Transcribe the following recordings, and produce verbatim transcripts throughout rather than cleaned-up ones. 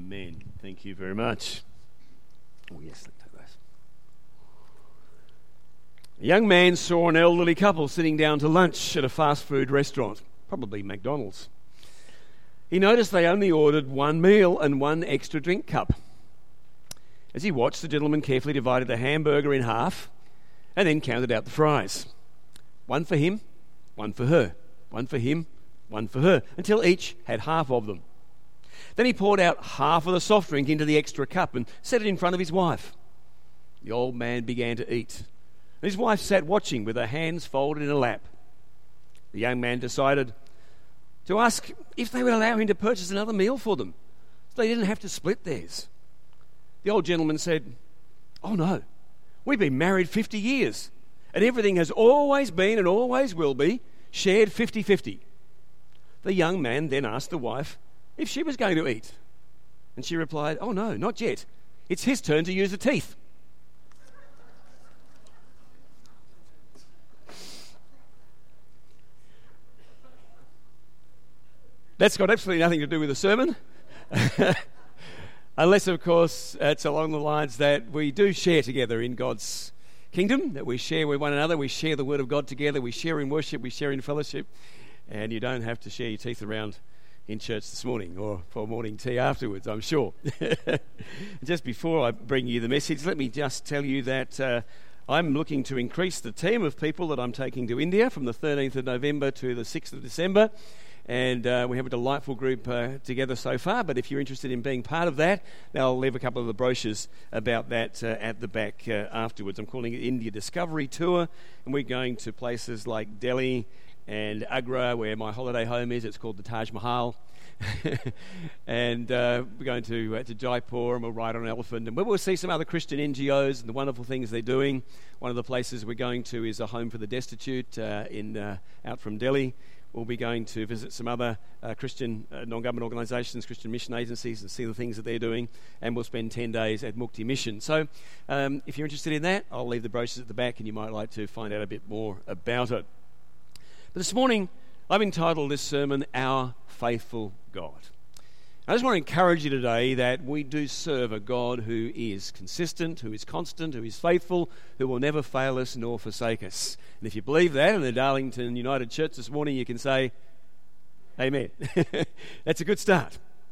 Amen. Thank you very much. Oh, yes, let's take those. A young man saw an elderly couple sitting down to lunch at a fast food restaurant, probably McDonald's. He noticed they only ordered one meal and one extra drink cup. As he watched, the gentleman carefully divided the hamburger in half and then counted out the fries. One for him, one for her, one for him, one for her, until each had half of them. Then he poured out half of the soft drink into the extra cup and set it in front of his wife. The old man began to eat. His wife sat watching with her hands folded in her lap. The young man decided to ask if they would allow him to purchase another meal for them, so they didn't have to split theirs. The old gentleman said, "Oh no, we've been married fifty years, and everything has always been and always will be shared fifty-fifty. The young man then asked the wife if she was going to eat, and she replied, "Oh no, not yet. It's his turn to use the teeth." That's got absolutely nothing to do with the sermon. Unless, of course, it's along the lines that we do share together in God's kingdom, that we share with one another, we share the Word of God together, we share in worship, we share in fellowship, and you don't have to share your teeth around in church this morning or for morning tea afterwards, I'm sure. Just before I bring you the message, let me just tell you that uh, I'm looking to increase the team of people that I'm taking to India from the thirteenth of November to the sixth of December. And uh, we have a delightful group uh, together so far, but if you're interested in being part of that, I'll leave a couple of the brochures about that uh, at the back uh, afterwards. I'm calling it India Discovery Tour, and we're going to places like Delhi and Agra, where my holiday home is. It's called the Taj Mahal. and uh, we're going to uh, to Jaipur, and we'll ride on an elephant, and we'll see some other Christian N G Os and the wonderful things they're doing. One of the places we're going to is a home for the destitute uh, in uh, out from Delhi. We'll be going to visit some other uh, Christian uh, non-government organisations, Christian mission agencies, and see the things that they're doing. And we'll spend ten days at Mukti Mission. So um, if you're interested in that, I'll leave the brochures at the back, and you might like to find out a bit more about it. But this morning, I've entitled this sermon, Our Faithful God. I just want to encourage you today that we do serve a God who is consistent, who is constant, who is faithful, who will never fail us nor forsake us. And if you believe that in the Darlington United Church this morning, you can say, Amen. That's a good start.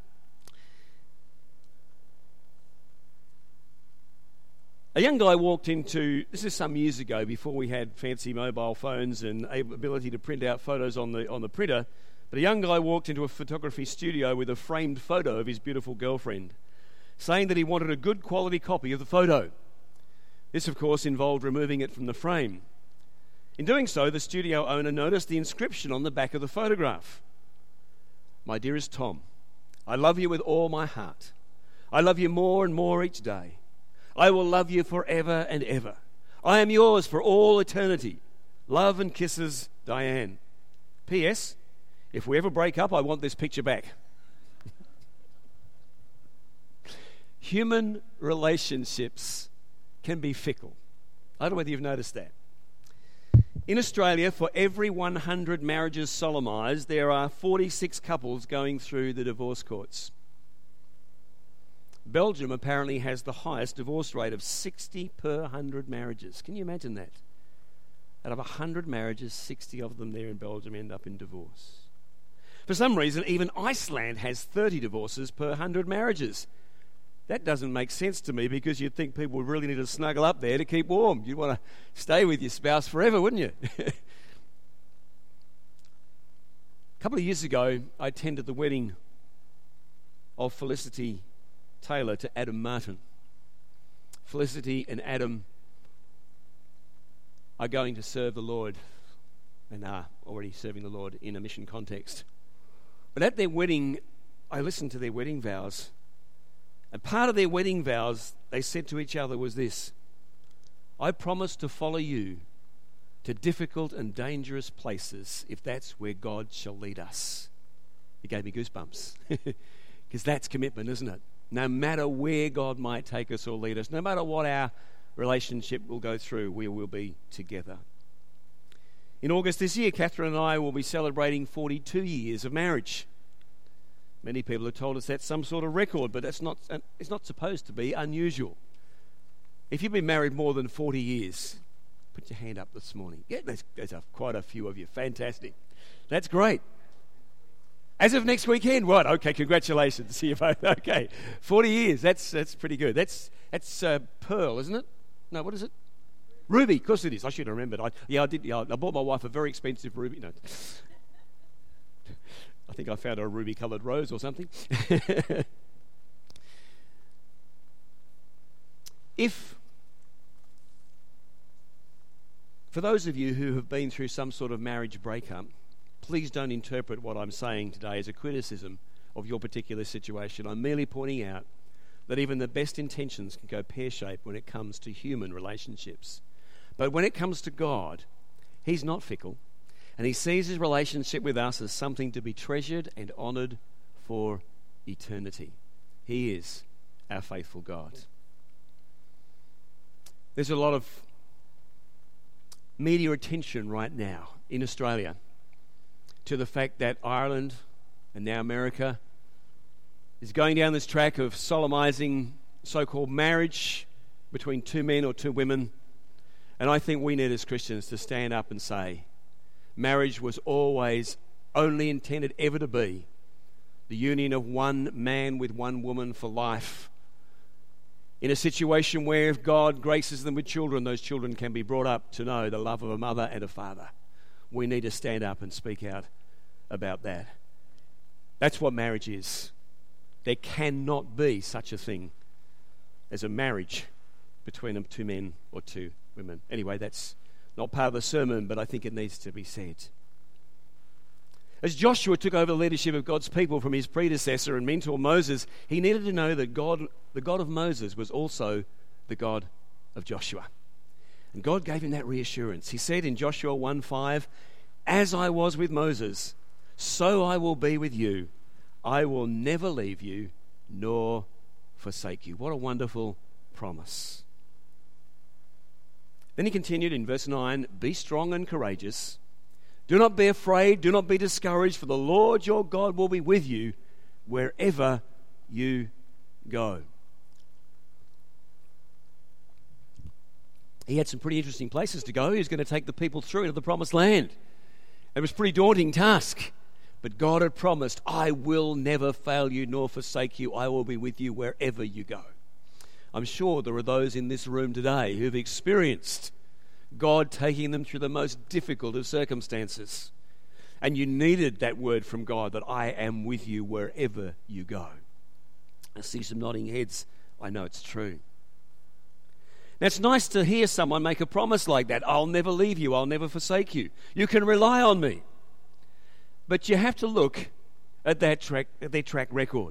A young guy walked into, this is some years ago, before we had fancy mobile phones and ability to print out photos on the on the printer. But a young guy walked into a photography studio with a framed photo of his beautiful girlfriend, saying that he wanted a good quality copy of the photo. This, of course, involved removing it from the frame. In doing so, the studio owner noticed the inscription on the back of the photograph. "My dearest Tom, I love you with all my heart. I love you more and more each day. I will love you forever and ever. I am yours for all eternity. Love and kisses, Diane. P S If we ever break up, I want this picture back." Human relationships can be fickle. I don't know whether you've noticed that. In Australia, for every one hundred marriages solemnised, there are forty-six couples going through the divorce courts. Belgium apparently has the highest divorce rate of sixty per one hundred marriages. Can you imagine that? Out of one hundred marriages, sixty of them there in Belgium end up in divorce. For some reason, even Iceland has thirty divorces per one hundred marriages. That doesn't make sense to me, because you'd think people would really need to snuggle up there to keep warm. You'd want to stay with your spouse forever, wouldn't you? A couple of years ago, I attended the wedding of Felicity Taylor to Adam Martin. Felicity and Adam are going to serve the Lord, and are already serving the Lord in a mission context. But at their wedding, I listened to their wedding vows. And part of their wedding vows, they said to each other, was this: "I promise to follow you to difficult and dangerous places if that's where God shall lead us." It gave me goosebumps. Because that's commitment, isn't it? No matter where God might take us or lead us, no matter what our relationship will go through, we will be together. In August this year, Catherine and I will be celebrating forty-two years of marriage. Many people have told us that's some sort of record, but that's not, it's not supposed to be unusual. If you've been married more than forty years, put your hand up this morning. Yeah, there's, there's a, quite a few of you. Fantastic. That's great. As of next weekend, right? Okay, congratulations. See you both. Okay, forty years. That's that's pretty good. That's that's uh, Pearl, isn't it? No, what is it? Ruby. Of course it is. I should have remembered. I, yeah, I did. Yeah, I bought my wife a very expensive ruby. No. I think I found a ruby-coloured rose or something. If, for those of you who have been through some sort of marriage breakup, please don't interpret what I'm saying today as a criticism of your particular situation. I'm merely pointing out that even the best intentions can go pear-shaped when it comes to human relationships. But when it comes to God, He's not fickle. And He sees His relationship with us as something to be treasured and honoured for eternity. He is our faithful God. There's a lot of media attention right now in Australia to the fact that Ireland and now America is going down this track of solemnising so-called marriage between two men or two women. And I think we need as Christians to stand up and say, marriage was always only intended ever to be the union of one man with one woman for life. In a situation where if God graces them with children, those children can be brought up to know the love of a mother and a father. We need to stand up and speak out about that. That's what marriage is. There cannot be such a thing as a marriage between two men or two women. Anyway, that's not part of the sermon, but I think it needs to be said. As Joshua took over the leadership of God's people from his predecessor and mentor Moses, he needed to know that God, the God of Moses, was also the God of Joshua. And God gave him that reassurance. He said in Joshua one five, "As I was with Moses, so I will be with you. I will never leave you nor forsake you." What a wonderful promise. Then he continued in verse nine, "Be strong and courageous. Do not be afraid, do not be discouraged, for the Lord your God will be with you wherever you go." He had some pretty interesting places to go. He was going to take the people through into the promised land. It was a pretty daunting task. But God had promised, "I will never fail you nor forsake you. I will be with you wherever you go." I'm sure there are those in this room today who've experienced God taking them through the most difficult of circumstances. And you needed that word from God that I am with you wherever you go. I see some nodding heads. I know it's true. Now, it's nice to hear someone make a promise like that. I'll never leave you. I'll never forsake you. You can rely on me. But you have to look at that track, at their track record.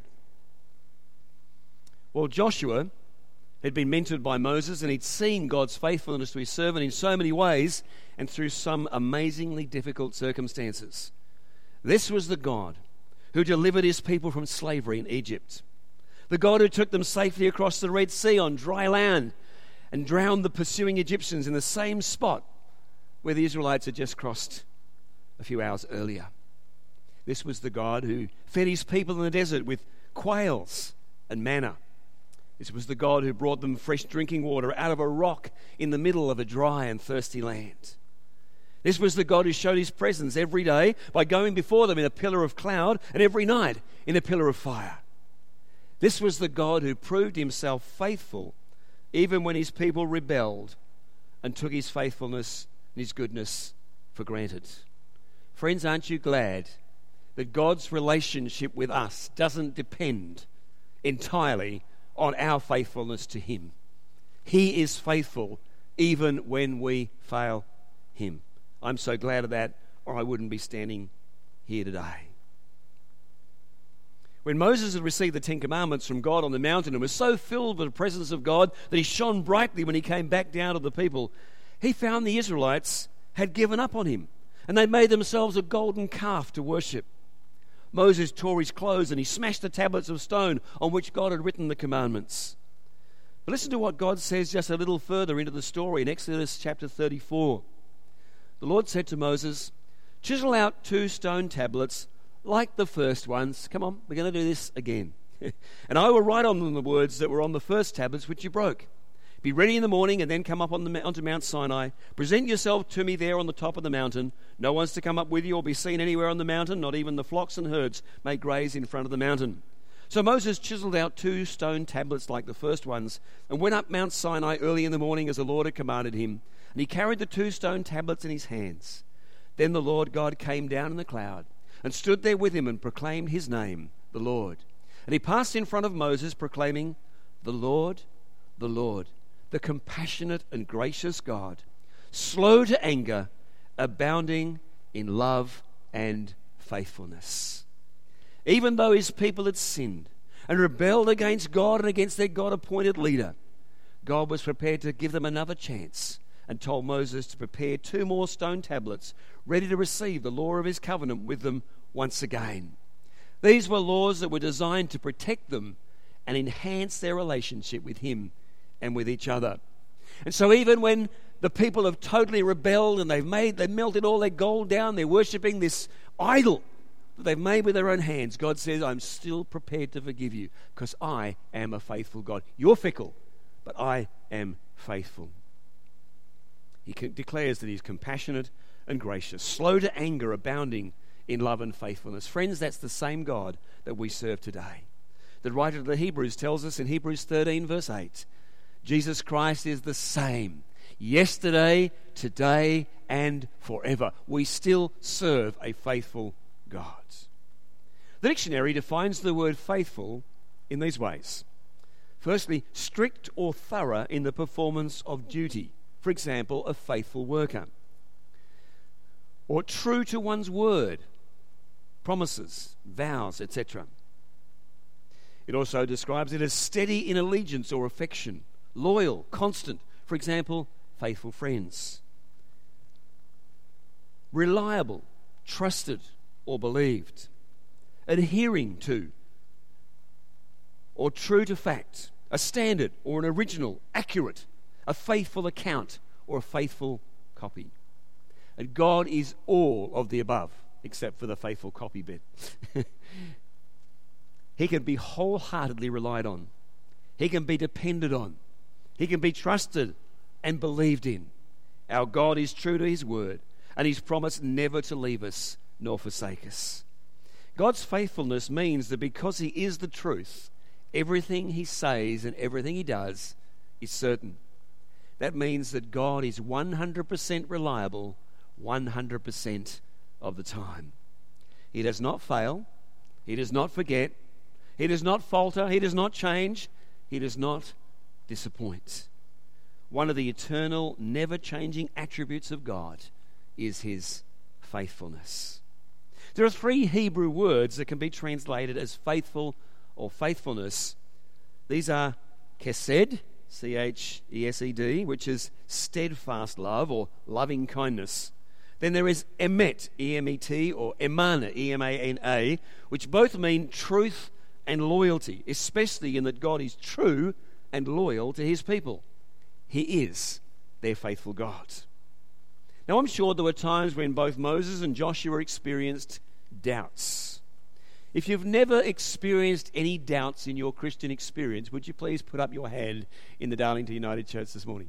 Well, Joshua had been mentored by Moses, and he'd seen God's faithfulness to his servant in so many ways and through some amazingly difficult circumstances. This was the God who delivered his people from slavery in Egypt, the God who took them safely across the Red Sea on dry land and drowned the pursuing Egyptians in the same spot where the Israelites had just crossed a few hours earlier. This was the God who fed his people in the desert with quails and manna. This was the God who brought them fresh drinking water out of a rock in the middle of a dry and thirsty land. This was the God who showed his presence every day by going before them in a pillar of cloud and every night in a pillar of fire. This was the God who proved himself faithful even when his people rebelled and took his faithfulness and his goodness for granted. Friends, aren't you glad that God's relationship with us doesn't depend entirely on our faithfulness to him? He is faithful even when we fail him. I'm so glad of that, or I wouldn't be standing here today. When Moses had received the Ten Commandments from God on the mountain and was so filled with the presence of God that he shone brightly when he came back down to the people, he found the Israelites had given up on him, and they made themselves a golden calf to worship. Moses tore his clothes and he smashed the tablets of stone on which God had written the commandments. But listen to what God says just a little further into the story in Exodus chapter thirty-four. The Lord said to Moses, "Chisel out two stone tablets like the first ones. Come on, we're going to do this again. And I will write on them the words that were on the first tablets which you broke. Be ready in the morning and then come up on the, onto Mount Sinai. Present yourself to me there on the top of the mountain. No one's to come up with you or be seen anywhere on the mountain. Not even the flocks and herds may graze in front of the mountain. So Moses chiseled out two stone tablets like the first ones and went up Mount Sinai early in the morning as the Lord had commanded him. And he carried the two stone tablets in his hands. Then the Lord God came down in the cloud and stood there with him and proclaimed his name, the Lord. And he passed in front of Moses, proclaiming, the Lord, the Lord, the compassionate and gracious God, slow to anger, abounding in love and faithfulness. Even though his people had sinned and rebelled against God and against their God-appointed leader, God was prepared to give them another chance and told Moses to prepare two more stone tablets ready to receive the law of his covenant with them once again. These were laws that were designed to protect them and enhance their relationship with him and with each other. And so even when the people have totally rebelled and they've made, they melted all their gold down, they're worshipping this idol that they've made with their own hands, God says, I'm still prepared to forgive you because I am a faithful God. You're fickle, but I am faithful. He declares that he's compassionate and gracious, slow to anger, abounding in love and faithfulness. Friends, that's the same God that we serve today. The writer of the Hebrews tells us in Hebrews thirteen verse eight, Jesus Christ is the same yesterday, today, and forever. We still serve a faithful God. The dictionary defines the word faithful in these ways. Firstly, strict or thorough in the performance of duty. For example, a faithful worker. Or true to one's word, promises, vows, et cetera. It also describes it as steady in allegiance or affection, loyal, constant. For example, faithful friends. Reliable, trusted, or believed. Adhering to, or true to fact. A standard or an original, accurate, a faithful account or a faithful copy. And God is all of the above, except for the faithful copy bit. He can be wholeheartedly relied on. He can be depended on. He can be trusted and believed in. Our God is true to his word, and he's promised never to leave us nor forsake us. God's faithfulness means that because he is the truth, everything he says and everything he does is certain. That means that God is one hundred percent reliable one hundred percent of the time. He does not fail. He does not forget. He does not falter. He does not change. He does not disappoint. One of the eternal, never-changing attributes of God is his faithfulness. There are three Hebrew words that can be translated as faithful or faithfulness. These are chesed, C H E S E D, which is steadfast love or loving kindness. Then there is emet, E M E T, or emana, E M A N A, which both mean truth and loyalty, especially in that God is true and loyal to his people. He is their faithful God. Now, I'm sure there were times when both Moses and Joshua experienced doubts. If you've never experienced any doubts in your Christian experience, would you please put up your hand in the Darlington United Church this morning?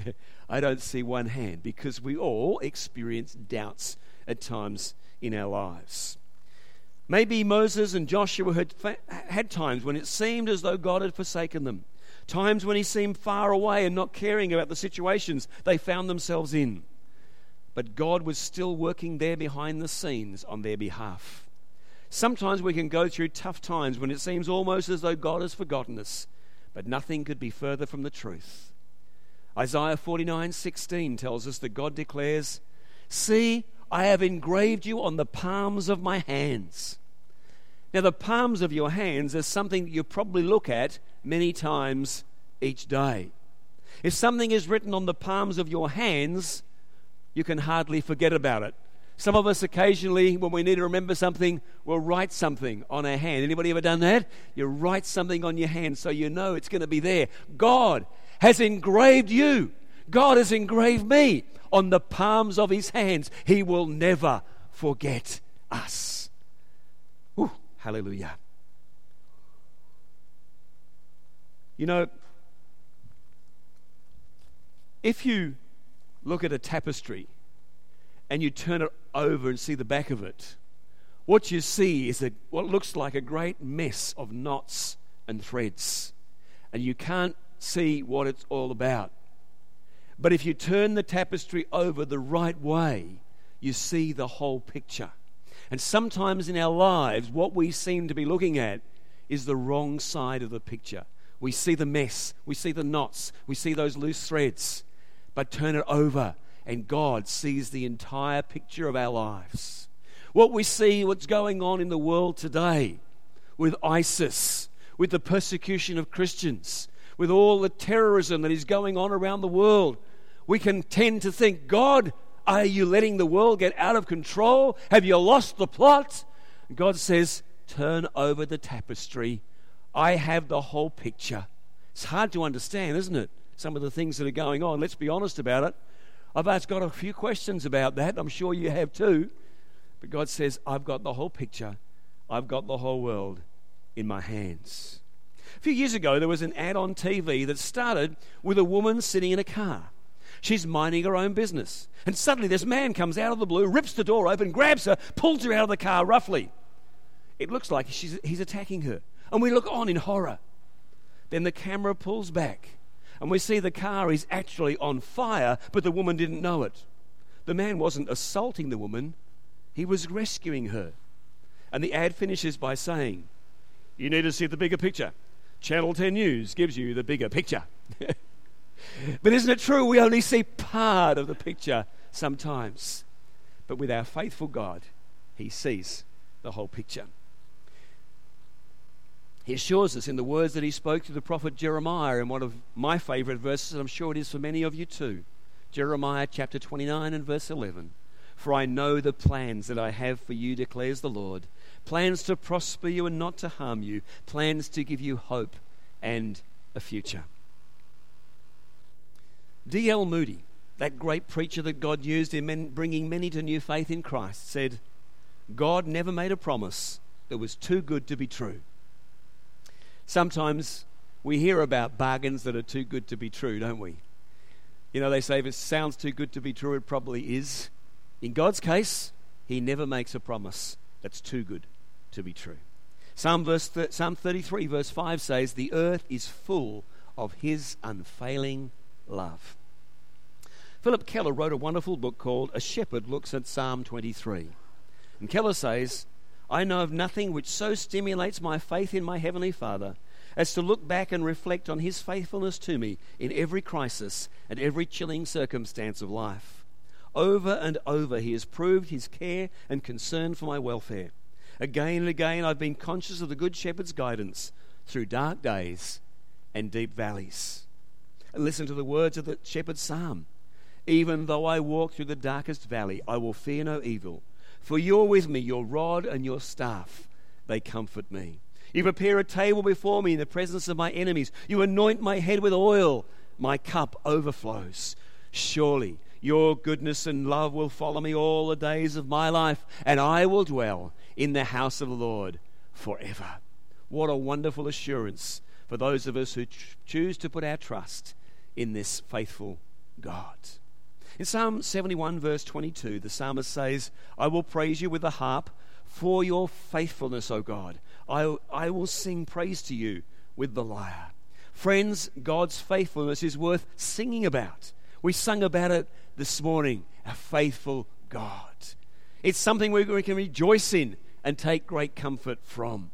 I don't see one hand, because we all experience doubts at times in our lives. Maybe Moses and Joshua had had times when it seemed as though God had forsaken them. Times when he seemed far away and not caring about the situations they found themselves in. But God was still working there behind the scenes on their behalf. Sometimes we can go through tough times when it seems almost as though God has forgotten us, but nothing could be further from the truth. Isaiah forty-nine sixteen tells us that God declares, "See, I have engraved you on the palms of my hands." Now, the palms of your hands is something that you probably look at many times each day. If something is written on the palms of your hands, you can hardly forget about it. Some of us occasionally, when we need to remember something, will write something on our hand. Anybody ever done that? You write something on your hand so you know it's going to be there. God has engraved you. God has engraved me on the palms of his hands. He will never forget us. Hallelujah. You know, if you look at a tapestry and you turn it over and see the back of it, what you see is a, what looks like a great mess of knots and threads, and you can't see what it's all about. But if you turn the tapestry over the right way, you see the whole picture. And sometimes in our lives, what we seem to be looking at is the wrong side of the picture. We see the mess, we see the knots, we see those loose threads. But turn it over, and God sees the entire picture of our lives. What we see, what's going on in the world today, with ISIS, with the persecution of Christians, with all the terrorism that is going on around the world, we can tend to think, God, are you letting the world get out of control? Have you lost the plot? And God says, turn over the tapestry. I have the whole picture. It's hard to understand, isn't it? Some of the things that are going on. Let's be honest about it. I've asked God a few questions about that. I'm sure you have too. But God says, I've got the whole picture. I've got the whole world in my hands. A few years ago, there was an ad on T V that started with a woman sitting in a car. She's minding her own business. And suddenly this man comes out of the blue, rips the door open, grabs her, pulls her out of the car roughly. It looks like she's, he's attacking her. And we look on in horror. Then the camera pulls back, and we see the car is actually on fire, but the woman didn't know it. The man wasn't assaulting the woman, he was rescuing her. And the ad finishes by saying, you need to see the bigger picture. Channel ten News gives you the bigger picture. But isn't it true? We only see part of the picture sometimes. But with our faithful God, he sees the whole picture. He assures us in the words that he spoke to the prophet Jeremiah in one of my favourite verses, and I'm sure it is for many of you too. Jeremiah chapter twenty-nine and verse eleven. For I know the plans that I have for you, declares the Lord. Plans to prosper you and not to harm you. Plans to give you hope and a future. D L Moody, that great preacher that God used in men, bringing many to new faith in Christ, said, God never made a promise that was too good to be true. Sometimes we hear about bargains that are too good to be true, don't we? You know, they say if it sounds too good to be true, it probably is. In God's case, he never makes a promise that's too good to be true. Psalm, verse th- Psalm thirty-three verse five says, the earth is full of his unfailing love. Philip Keller wrote a wonderful book called A Shepherd Looks at Psalm twenty-three. And Keller says, I know of nothing which so stimulates my faith in my Heavenly Father as to look back and reflect on his faithfulness to me in every crisis and every chilling circumstance of life. Over and over he has proved his care and concern for my welfare. Again and again I've been conscious of the Good Shepherd's guidance through dark days and deep valleys. And listen to the words of the Shepherd's Psalm. Even though I walk through the darkest valley, I will fear no evil. For you're with me, your rod and your staff, they comfort me. You prepare a table before me in the presence of my enemies. You anoint my head with oil. My cup overflows. Surely your goodness and love will follow me all the days of my life, and I will dwell in the house of the Lord forever. What a wonderful assurance for those of us who ch- choose to put our trust in this faithful God. In Psalm seventy-one verse twenty-two, the psalmist says, I will praise you with the harp for your faithfulness, O God. I, I will sing praise to you with the lyre. Friends, God's faithfulness is worth singing about. We sung about it this morning, a faithful God. It's something we can rejoice in and take great comfort from.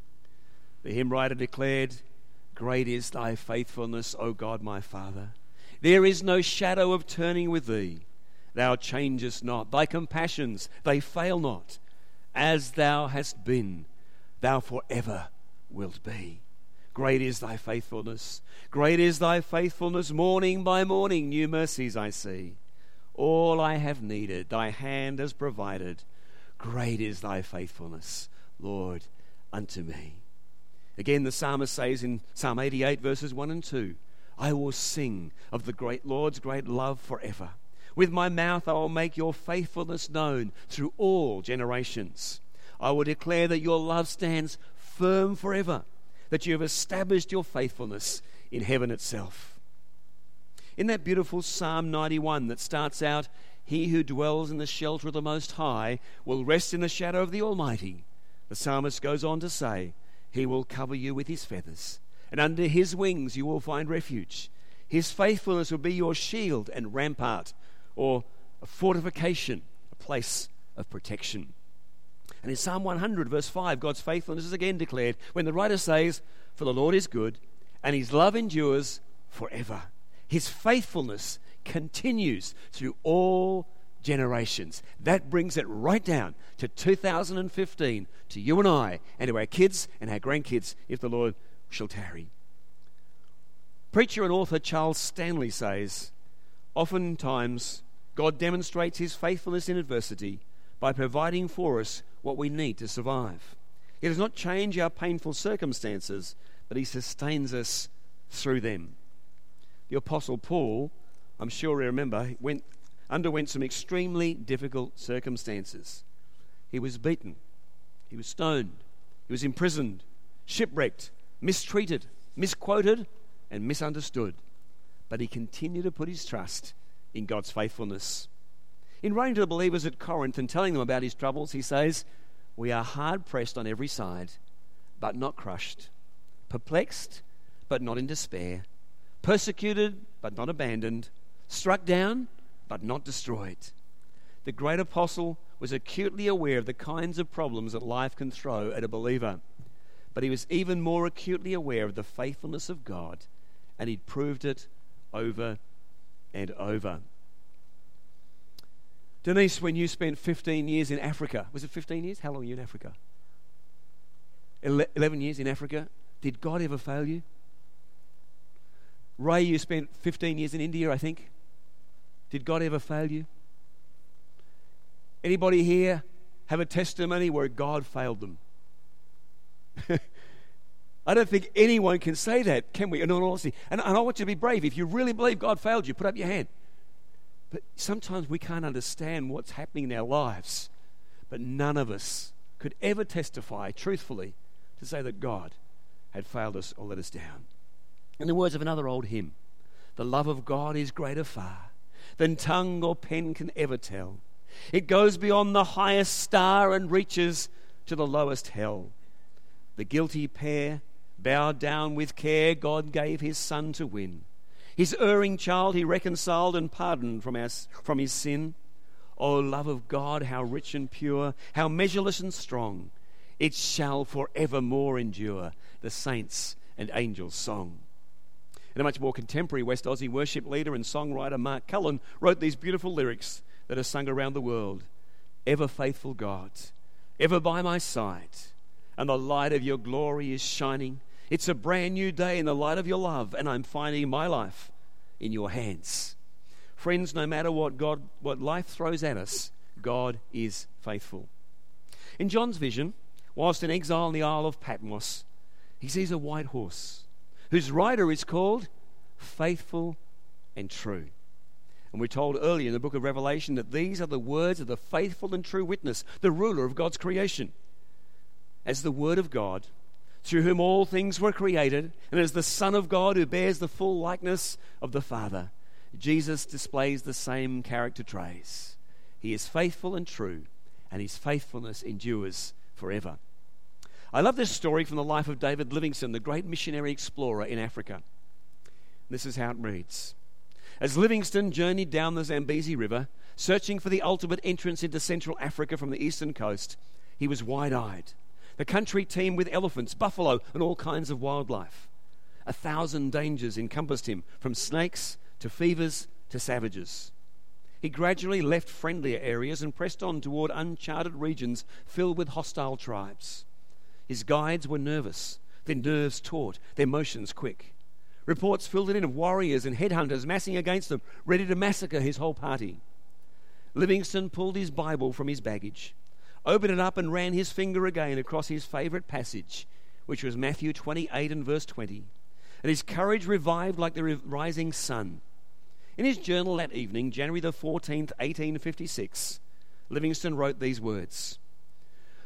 The hymn writer declared, great is thy faithfulness, O God my Father. There is no shadow of turning with thee. Thou changest not. Thy compassions, they fail not. As thou hast been, thou forever wilt be. Great is thy faithfulness. Great is thy faithfulness. Morning by morning new mercies I see. All I have needed, thy hand has provided. Great is thy faithfulness, Lord, unto me. Again, the psalmist says in Psalm eighty-eight, verses one and two, I will sing of the great Lord's great love forever. With my mouth I will make your faithfulness known through all generations. I will declare that your love stands firm forever, that you have established your faithfulness in heaven itself. In that beautiful Psalm ninety-one that starts out, he who dwells in the shelter of the Most High will rest in the shadow of the Almighty. The psalmist goes on to say, he will cover you with his feathers, and under his wings you will find refuge. His faithfulness will be your shield and rampart, or a fortification, a place of protection. And in Psalm one hundred, verse five, God's faithfulness is again declared when the writer says, for the Lord is good, and his love endures forever. His faithfulness continues through all generations. That brings it right down to two thousand fifteen, to you and I, and to our kids and our grandkids, if the Lord shall tarry. Preacher and author Charles Stanley says, oftentimes God demonstrates his faithfulness in adversity by providing for us what we need to survive. He does not change our painful circumstances, but he sustains us through them. The Apostle Paul, I'm sure you remember, went, underwent some extremely difficult circumstances. He was beaten, he was stoned, he was imprisoned, shipwrecked, mistreated, misquoted, and misunderstood. But he continued to put his trust in God's faithfulness. In writing to the believers at Corinth and telling them about his troubles, he says, we are hard pressed on every side, but not crushed, perplexed, but not in despair, persecuted, but not abandoned, struck down, but not destroyed. The great apostle was acutely aware of the kinds of problems that life can throw at a believer, but he was even more acutely aware of the faithfulness of God, and he'd proved it over and over. Denise, when you spent fifteen years in Africa, was it fifteen years? How long were you in Africa? eleven years in Africa. Did God ever fail you? Ray, you spent fifteen years in India, I think. Did God ever fail you? Anybody here have a testimony where God failed them? I don't think anyone can say that, can we? In all honesty. And, and I want you to be brave. If you really believe God failed you, put up your hand. But sometimes we can't understand what's happening in our lives. But none of us could ever testify truthfully to say that God had failed us or let us down. In the words of another old hymn, the love of God is greater far than tongue or pen can ever tell. It goes beyond the highest star and reaches to the lowest hell. The guilty pair, bowed down with care, God gave his son to win. His erring child he reconciled and pardoned from, our, from his sin. O love of God, how rich and pure, how measureless and strong, it shall forevermore endure, the saints' and angels' song. And a much more contemporary West Aussie worship leader and songwriter, Mark Cullen, wrote these beautiful lyrics that are sung around the world. Ever faithful God, ever by my side, and the light of your glory is shining. It's a brand new day in the light of your love, and I'm finding my life in your hands. Friends, no matter what God, what life throws at us, God is faithful. In John's vision, whilst in exile in the Isle of Patmos, he sees a white horse whose rider is called Faithful and True. And we're told earlier in the book of Revelation that these are the words of the faithful and true witness, the ruler of God's creation. As the Word of God, through whom all things were created, and as the Son of God who bears the full likeness of the Father, Jesus displays the same character traits. He is faithful and true, and his faithfulness endures forever. I love this story from the life of David Livingstone, the great missionary explorer in Africa. This is how it reads. As Livingstone journeyed down the Zambezi River, searching for the ultimate entrance into Central Africa from the eastern coast, he was wide-eyed. The country teemed with elephants, buffalo, and all kinds of wildlife. A thousand dangers encompassed him, from snakes to fevers to savages. He gradually left friendlier areas and pressed on toward uncharted regions filled with hostile tribes. His guides were nervous, their nerves taut, their motions quick. Reports filled it in of warriors and headhunters massing against them, ready to massacre his whole party. Livingstone pulled his Bible from his baggage, opened it up and ran his finger again across his favourite passage, which was Matthew twenty-eight and verse twenty. And his courage revived like the rising sun. In his journal that evening, January the fourteenth, eighteen fifty-six, Livingstone wrote these words.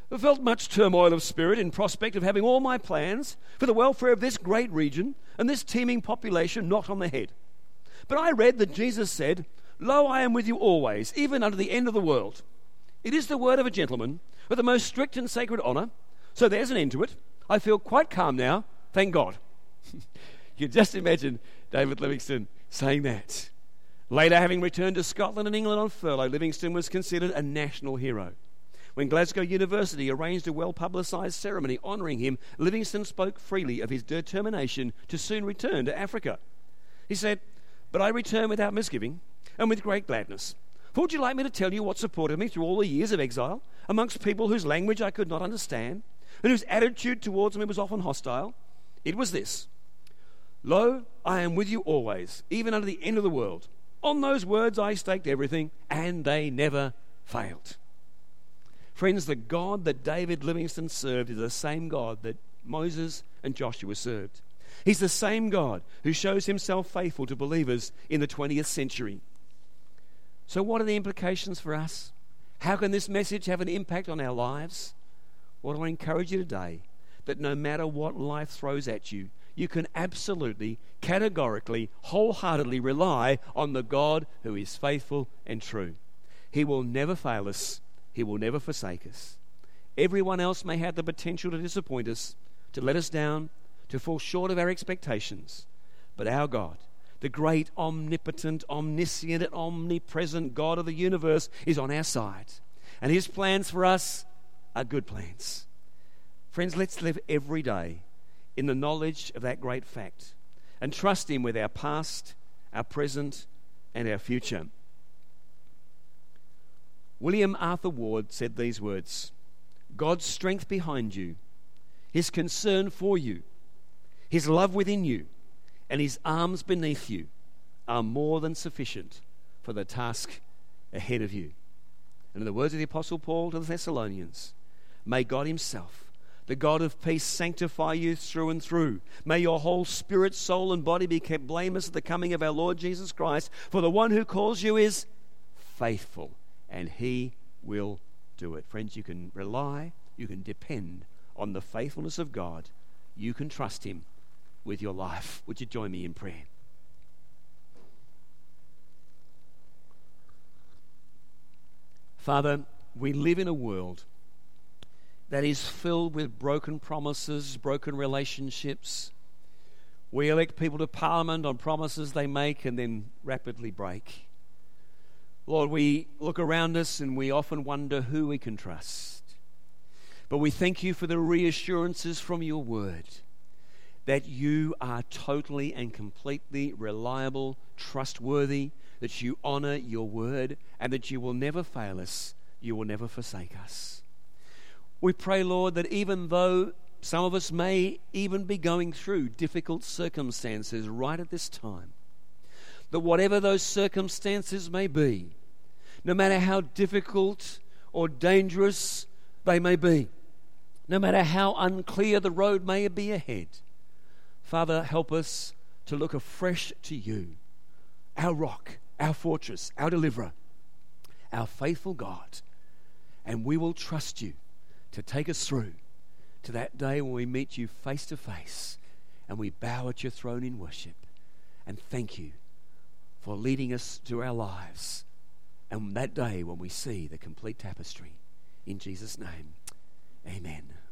I felt much turmoil of spirit in prospect of having all my plans for the welfare of this great region and this teeming population knocked on the head. But I read that Jesus said, "Lo, I am with you always, even unto the end of the world." It is the word of a gentleman with the most strict and sacred honour, so there's an end to it. I feel quite calm now, thank God. You can just imagine David Livingstone saying that. Later, having returned to Scotland and England on furlough, Livingstone was considered a national hero. When Glasgow University arranged a well-publicised ceremony honouring him, Livingstone spoke freely of his determination to soon return to Africa. He said, "But I return without misgiving and with great gladness. For would you like me to tell you what supported me through all the years of exile, amongst people whose language I could not understand, and whose attitude towards me was often hostile? It was this: Lo, I am with you always, even unto the end of the world. On those words I staked everything, and they never failed." Friends, the God that David Livingstone served is the same God that Moses and Joshua served. He's the same God who shows himself faithful to believers in the twentieth century. So what are the implications for us? How can this message have an impact on our lives? Well, I encourage you today that no matter what life throws at you, you can absolutely, categorically, wholeheartedly rely on the God who is faithful and true. He will never fail us. He will never forsake us. Everyone else may have the potential to disappoint us, to let us down, to fall short of our expectations. But our God, the great, omnipotent, omniscient, and omnipresent God of the universe, is on our side. And his plans for us are good plans. Friends, let's live every day in the knowledge of that great fact and trust him with our past, our present, and our future. William Arthur Ward said these words: "God's strength behind you, his concern for you, his love within you, and his arms beneath you are more than sufficient for the task ahead of you." And in the words of the Apostle Paul to the Thessalonians, may God himself, the God of peace, sanctify you through and through. May your whole spirit, soul, and body be kept blameless at the coming of our Lord Jesus Christ. For the one who calls you is faithful, and he will do it. Friends, you can rely, you can depend on the faithfulness of God. You can trust him with your life. Would you join me in prayer? Father, we live in a world that is filled with broken promises, broken relationships. We elect people to Parliament on promises they make and then rapidly break. Lord, we look around us and we often wonder who we can trust. But we thank you for the reassurances from your word that you are totally and completely reliable, trustworthy, that you honour your word, and that you will never fail us, you will never forsake us. We pray, Lord, that even though some of us may even be going through difficult circumstances right at this time, that whatever those circumstances may be, no matter how difficult or dangerous they may be, no matter how unclear the road may be ahead, Father, help us to look afresh to you, our rock, our fortress, our deliverer, our faithful God, and we will trust you to take us through to that day when we meet you face to face and we bow at your throne in worship and thank you for leading us through our lives, and that day when we see the complete tapestry. In Jesus' name, amen.